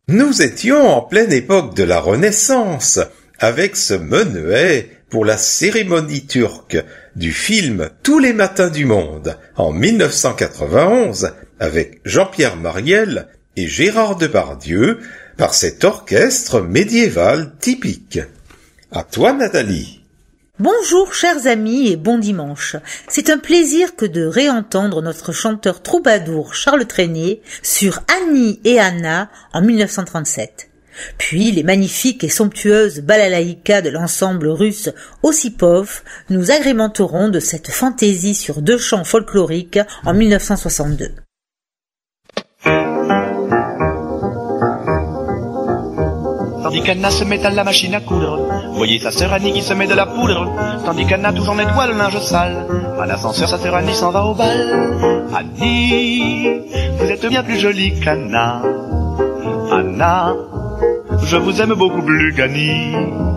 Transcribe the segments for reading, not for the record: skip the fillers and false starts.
Nous étions en pleine époque de la Renaissance, avec ce menuet pour la cérémonie turque du film Tous les matins du monde, en 1991, avec Jean-Pierre Mariel et Gérard Depardieu, par cet orchestre médiéval typique. À toi, Nathalie. Bonjour chers amis et bon dimanche. C'est un plaisir que de réentendre notre chanteur troubadour Charles Trenet sur Annie et Anna en 1937. Puis les magnifiques et somptueuses balalaïkas de l'ensemble russe Ossipov nous agrémenteront de cette fantaisie sur deux chants folkloriques en 1962. Tandis qu'Anna se met à la machine à coudre, voyez sa sœur Annie qui se met de la poudre. Tandis qu'Anna toujours nettoie le linge sale, à l'ascenseur sa sœur Annie s'en va au bal. Annie, vous êtes bien plus jolie qu'Anna. Anna, je vous aime beaucoup plus qu'Annie.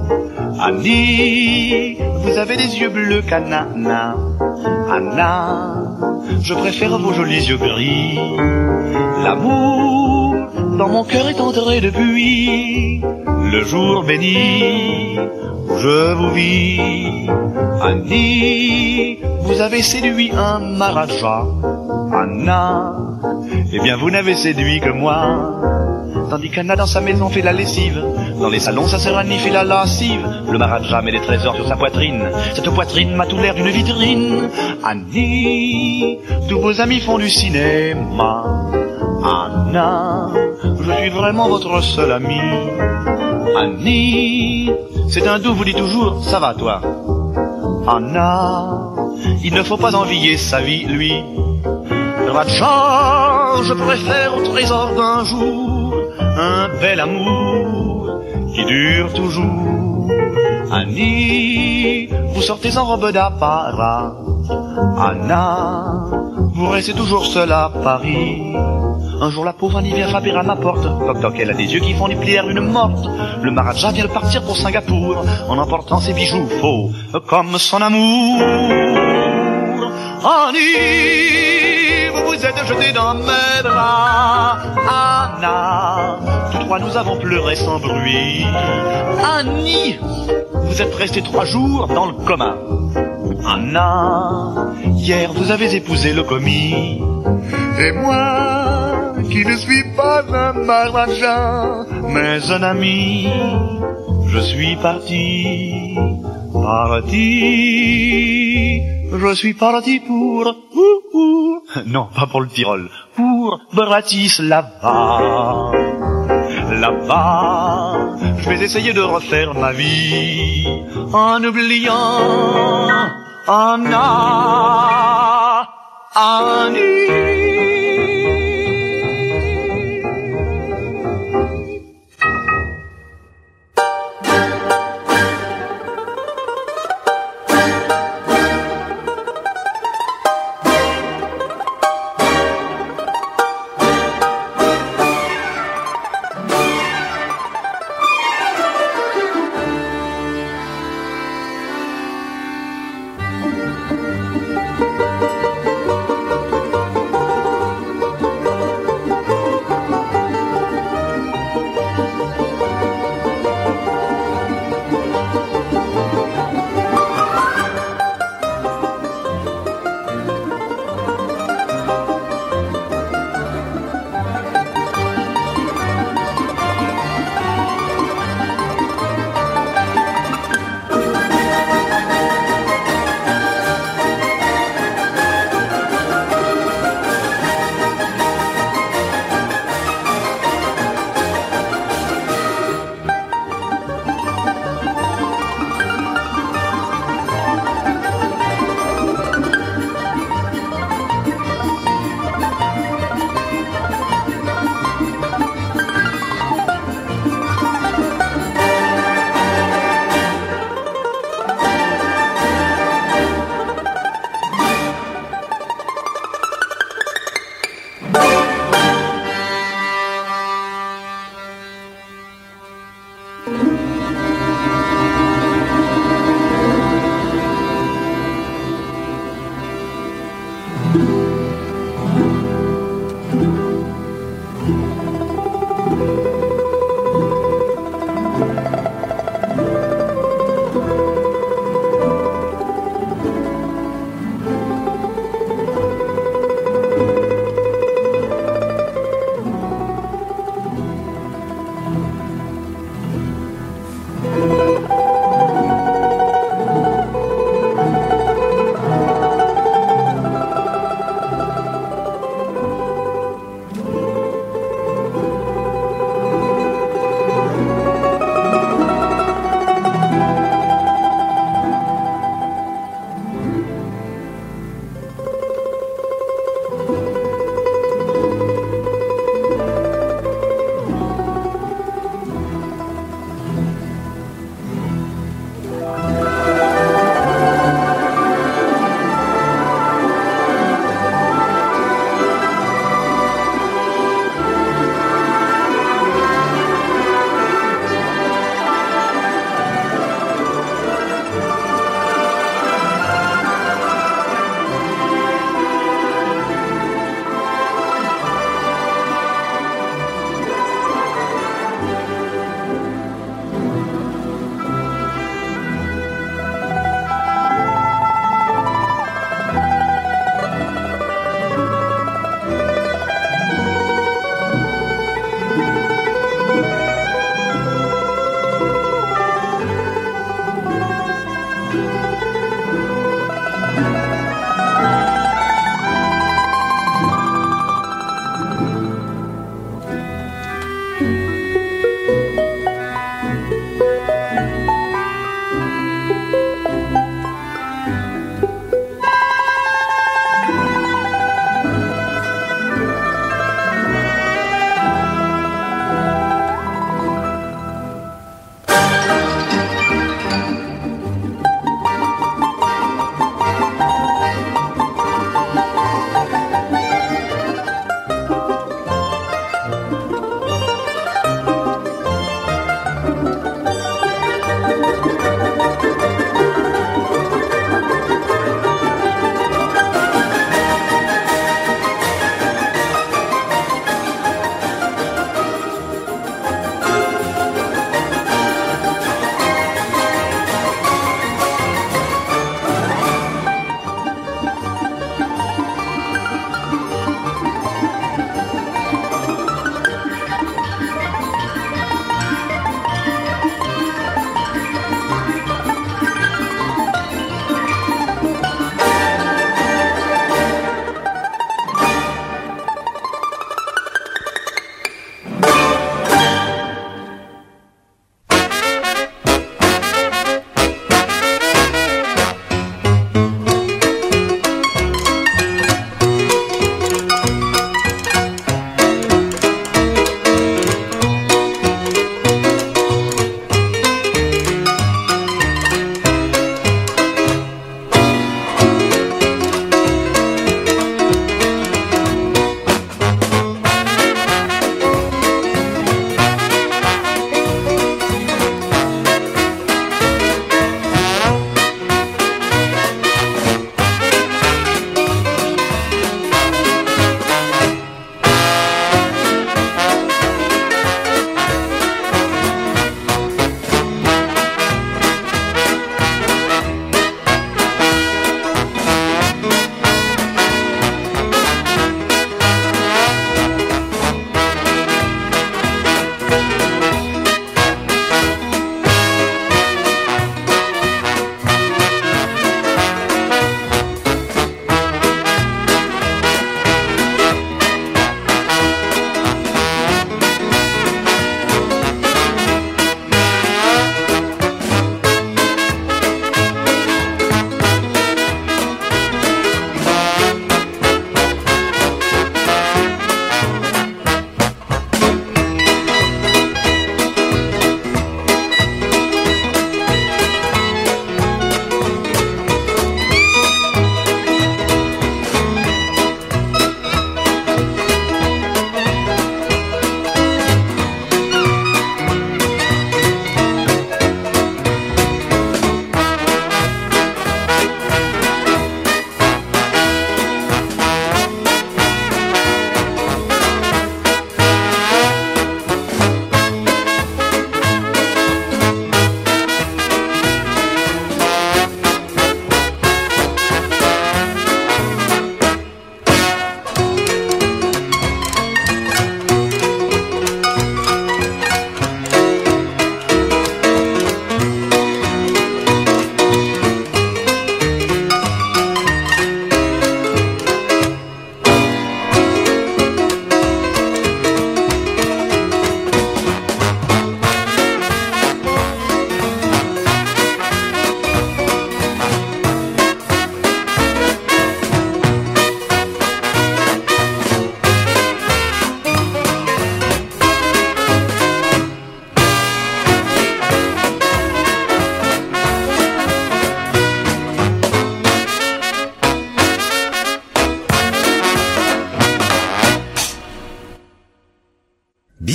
Annie, vous avez des yeux bleus qu'Anna. Anna, je préfère vos jolis yeux gris. L'amour dans mon cœur est entré depuis le jour béni où je vous vis. Annie, vous avez séduit un Maharaja. Anna, eh bien vous n'avez séduit que moi. Tandis qu'Anna dans sa maison fait la lessive, dans les salons sa sœur Annie fait la lascive. Le Maharaja met des trésors sur sa poitrine, cette poitrine m'a tout l'air d'une vitrine. Annie, tous vos amis font du cinéma. Anna, je suis vraiment votre seule amie. Annie, c'est un doux vous dit toujours, ça va toi. Anna, il ne faut pas envier sa vie, lui. Raja, je préfère au trésor d'un jour un bel amour qui dure toujours. Annie, vous sortez en robe d'apparat. Anna, vous restez toujours seule à Paris. Un jour la pauvre Annie vient frapper à ma porte. Toc toc, elle a des yeux qui font du plier une morte. Le Maharaja vient de partir pour Singapour en emportant ses bijoux faux comme son amour. Annie, vous vous êtes jetée dans mes bras. Anna, tous trois nous avons pleuré sans bruit. Annie, vous êtes restée 3 jours dans le coma. Anna, hier vous avez épousé le commis. Et moi, qui ne suis pas un Maharaja, mais un ami, je suis parti, je suis parti pour, non, pas pour le Tyrol, pour Bratislava. Là-bas, je vais essayer de refaire ma vie en oubliant Anna, Annie.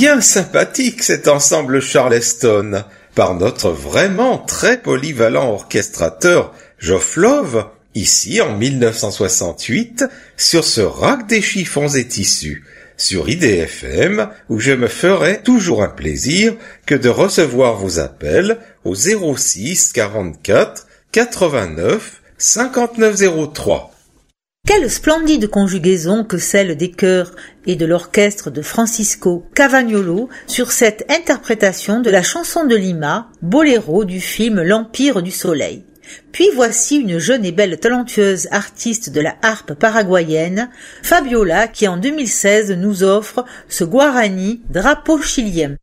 bien sympathique cet ensemble Charleston, par notre vraiment très polyvalent orchestrateur Geoff Love, ici en 1968, sur ce rack des chiffons et tissus, sur IDFM, où je me ferai toujours un plaisir que de recevoir vos appels au 06 44 89 59 03. Quelle splendide conjugaison que celle des chœurs et de l'orchestre de Francisco Cavagnolo sur cette interprétation de la chanson de Lima, boléro du film L'Empire du Soleil. Puis voici une jeune et belle talentueuse artiste de la harpe paraguayenne, Fabiola, qui en 2016 nous offre ce Guarani, drapeau chilien.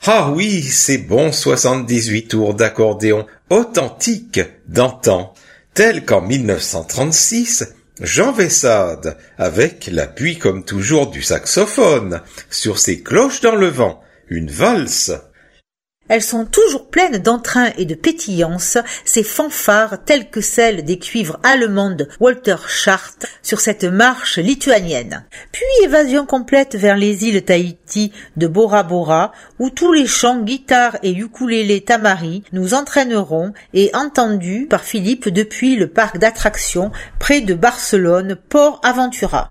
Ah oui, ces bons 78 tours d'accordéon authentiques d'antan, tels qu'en 1936, Jean Vessade, avec l'appui comme toujours du saxophone, sur ses cloches dans le vent, une valse. Elles sont toujours pleines d'entrain et de pétillance, ces fanfares telles que celles des cuivres allemands de Walter Schardt sur cette marche lituanienne. Puis évasion complète vers les îles Tahiti de Bora Bora, où tous les chants, guitares et ukulélé tamari nous entraîneront et entendus par Philippe depuis le parc d'attractions près de Barcelone, Port Aventura.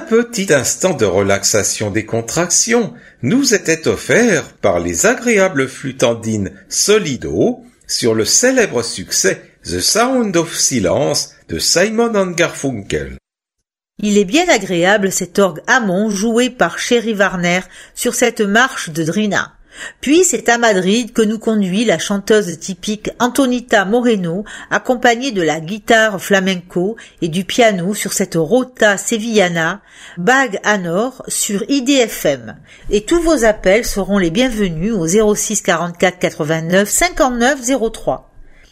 petit instant de relaxation des contractions nous était offert par les agréables flûtes andines Solido sur le célèbre succès The Sound of Silence de Simon & Garfunkel. Il est bien agréable cet orgue Hammond joué par Cherry Warner sur cette marche de Drina. Puis c'est à Madrid que nous conduit la chanteuse typique Antonita Moreno, accompagnée de la guitare flamenco et du piano sur cette Rota Sevillana, Bag Anor sur IDFM. Et tous vos appels seront les bienvenus au 06 44 89 59 03.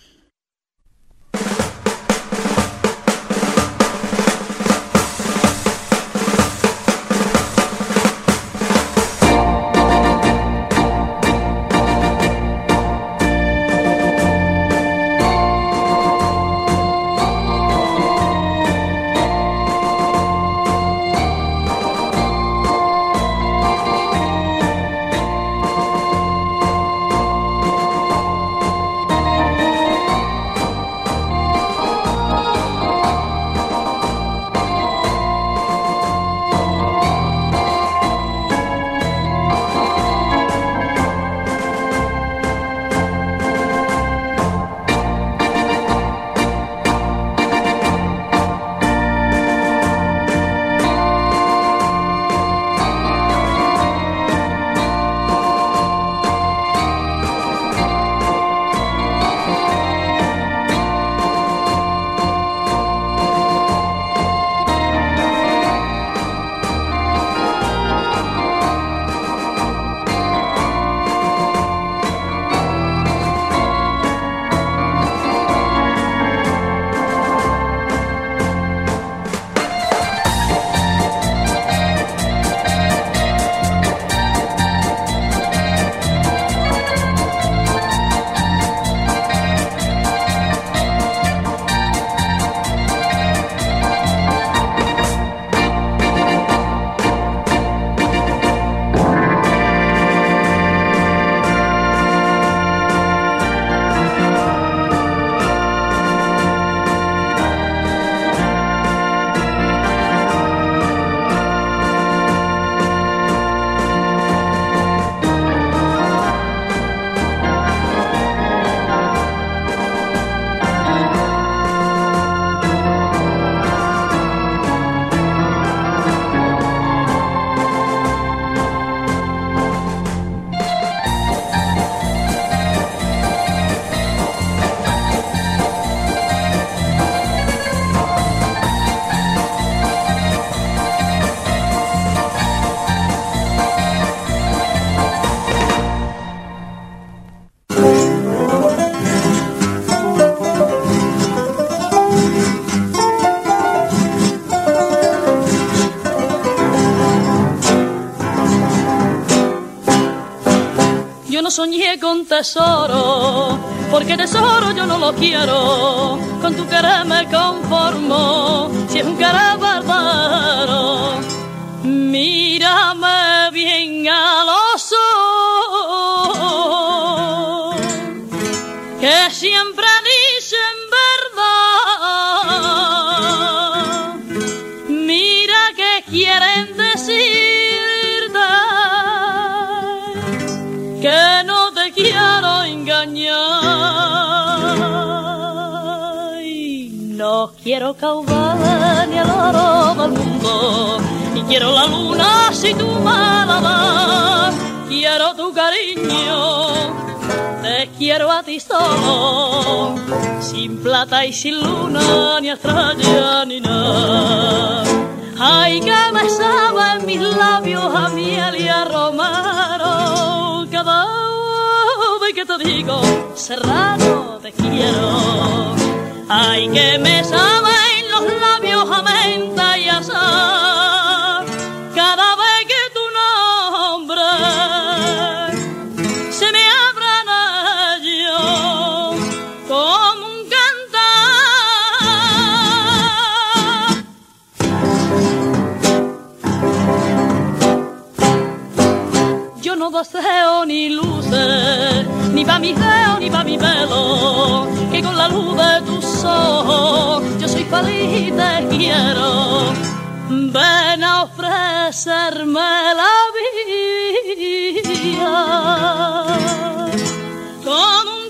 Soñé con tesoro, porque tesoro yo no lo quiero, con tu querer me conformo, si es un querer verdadero. Mírame bien a los ojos, que siempre dicen verdad. Mira que quieren decirte que no te quiero engañar. Y no quiero caudal ni el oro del mundo, y quiero la luna si tú me la das. Quiero tu cariño, te quiero a ti solo, sin plata y sin luna, ni estrella ni nada. Ay, que me saben mis labios a miel y a romero, cada vez que te digo, Serrano, te quiero. Ay, que me saben los labios a menta y a sal, cada vez que tu nombre se me abran ellos como un cantar. Yo no deseo ni luces, ni pa' mis dedos ni pa' mi pelo, que con la luz de tus ojos yo soy feliz y te quiero. ven a ofrecerme la vida con un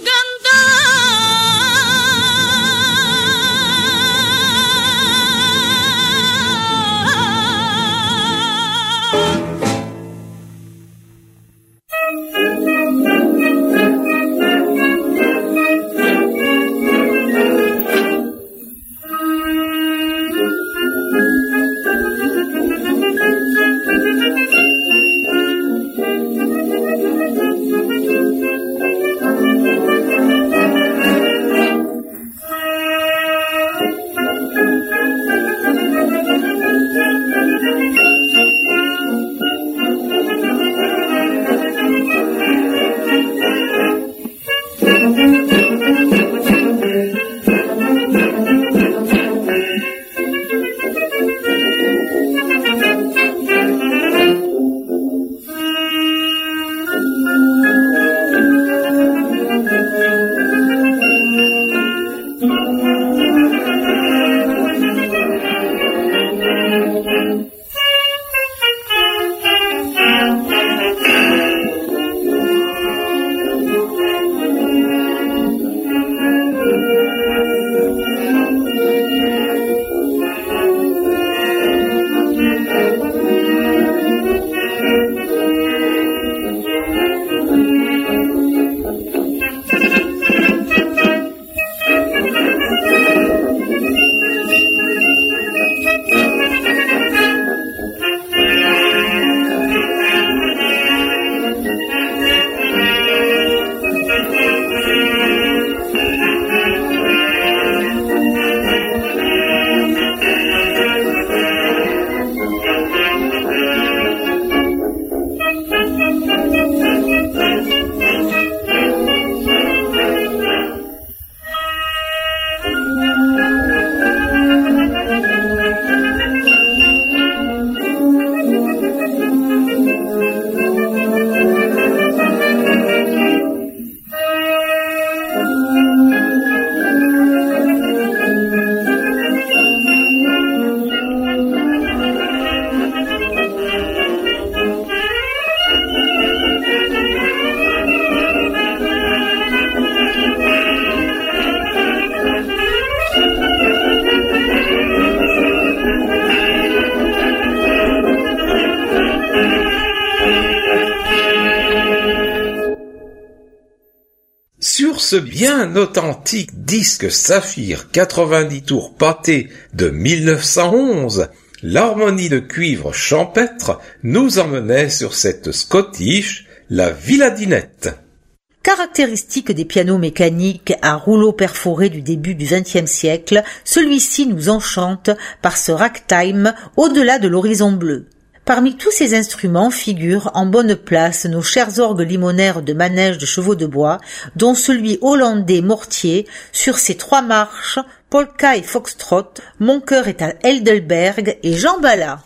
Sur ce bien authentique disque Saphir 90 tours pâté de 1911, l'harmonie de cuivre champêtre nous emmenait sur cette Scottish, la Villadinette. Caractéristique des pianos mécaniques à rouleaux perforés du début du XXe siècle, celui-ci nous enchante par ce ragtime au-delà de l'horizon bleu. Parmi tous ces instruments figurent en bonne place nos chers orgues limonaires de manège de chevaux de bois, dont celui hollandais Mortier sur ses 3 marches, polka et foxtrot, Mon cœur est à Heidelberg et Jean Bala.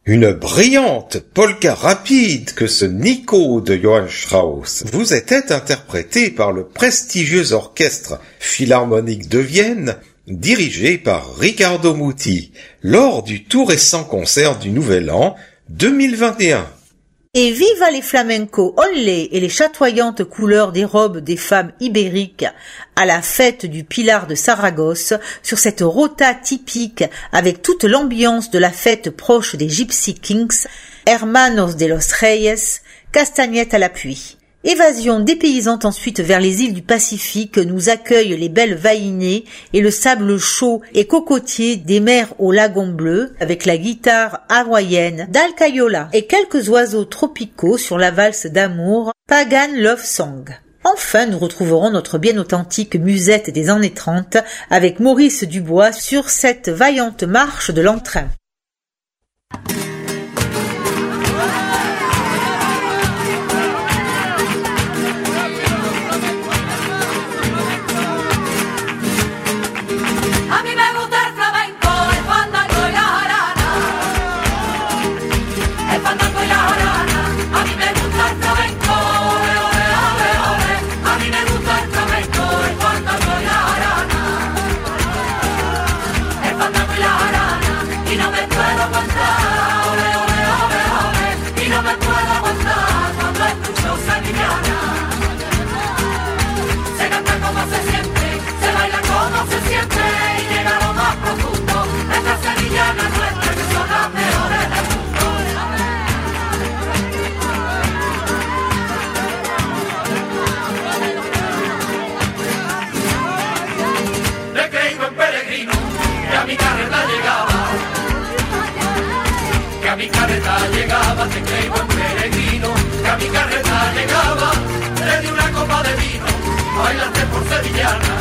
Une brillante polka rapide que ce Nico de Johann Strauss vous était interprété par le prestigieux orchestre philharmonique de Vienne, dirigé par Riccardo Muti, lors du tout récent concert du Nouvel An 2021. Et viva les flamencos, olé, et les chatoyantes couleurs des robes des femmes ibériques à la fête du Pilar de Saragosse sur cette rota typique avec toute l'ambiance de la fête proche des Gypsy Kings, Hermanos de los Reyes, castagnette à l'appui. Évasion dépaysante ensuite vers les îles du Pacifique nous accueillent les belles vaïnées et le sable chaud et cocotier des mers au lagon bleu avec la guitare hawaïenne d'Al Cayola et quelques oiseaux tropicaux sur la valse d'amour Pagan Love Song. Enfin, nous retrouverons notre bien authentique musette des années 30 avec Maurice Dubois sur cette vaillante marche de l'entrain. Te creí buen peregrino, que a mi carreta llegaba, le di una copa de vino, bailaste por sevillana,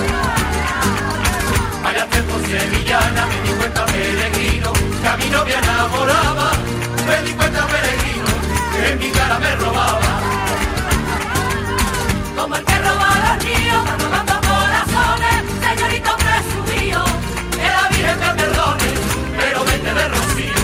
me di cuenta peregrino, que a mi novia enamoraba, me di cuenta peregrino, que en mi cara me robaba. Como el que roba los ríos, va robando corazones, señorito presumido, que la Virgen me perdone, pero vete de rocío.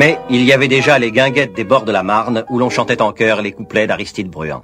Mais il y avait déjà les guinguettes des bords de la Marne où l'on chantait en chœur les couplets d'Aristide Bruand.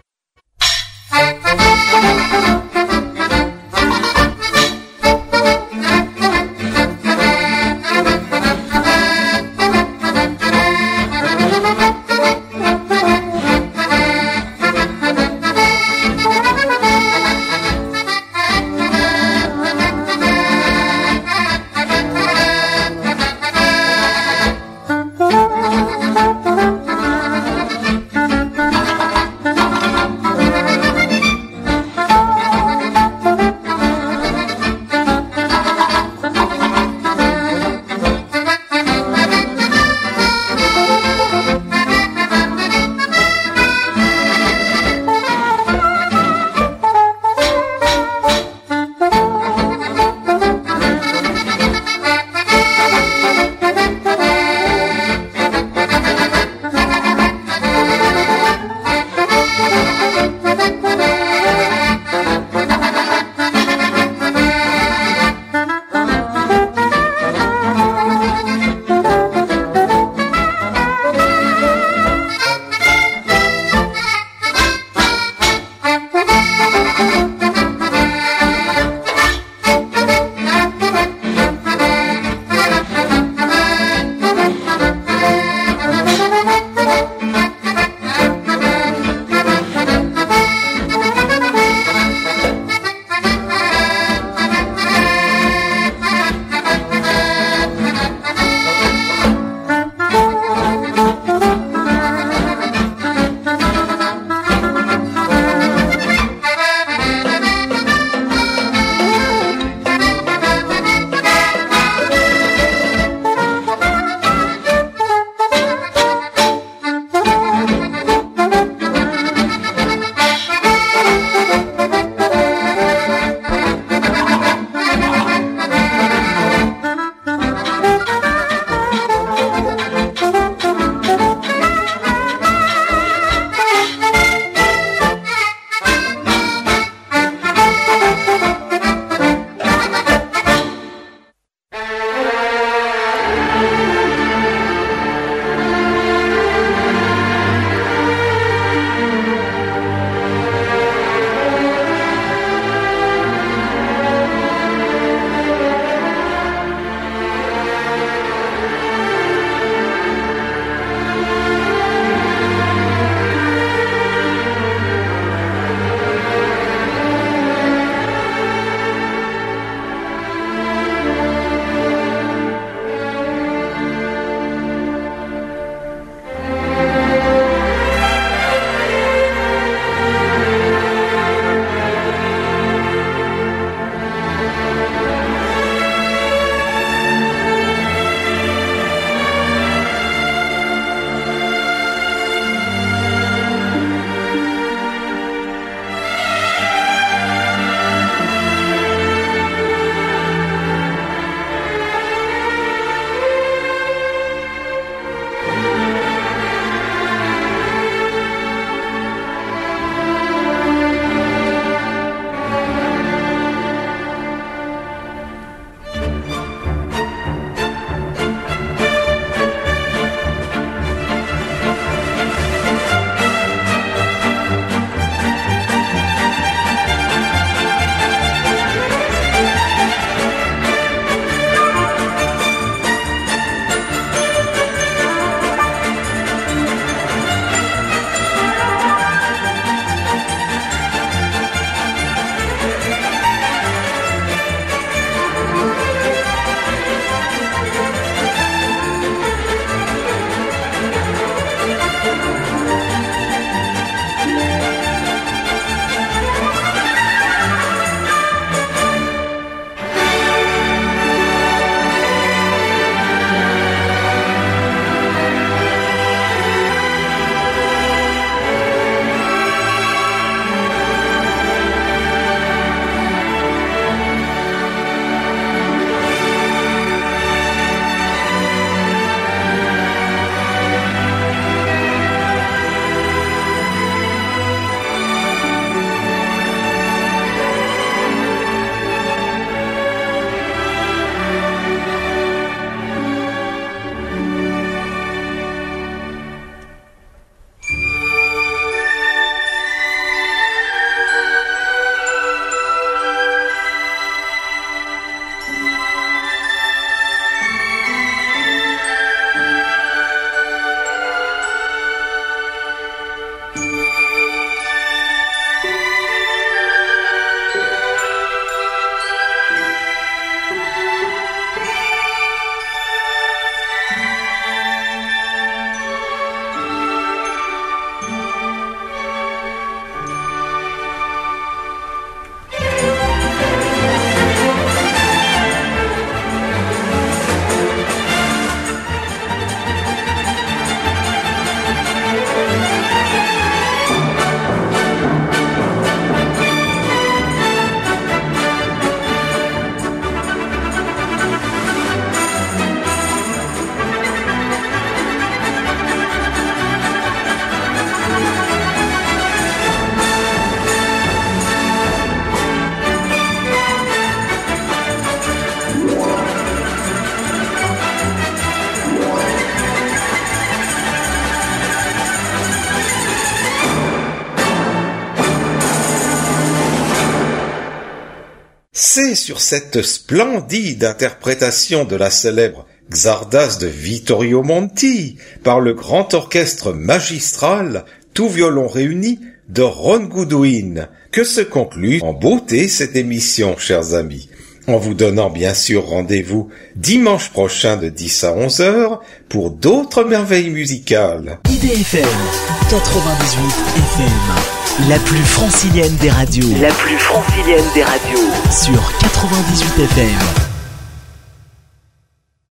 C'est sur cette splendide interprétation de la célèbre Xardas de Vittorio Monti par le grand orchestre magistral, tout violon réuni, de Ron Goodwin, que se conclut en beauté cette émission, chers amis, en vous donnant bien sûr rendez-vous dimanche prochain de 10 à 11 heures pour d'autres merveilles musicales. IDFM 98 FM, la plus francilienne des radios. La plus francilienne des radios. Sur 98 FM.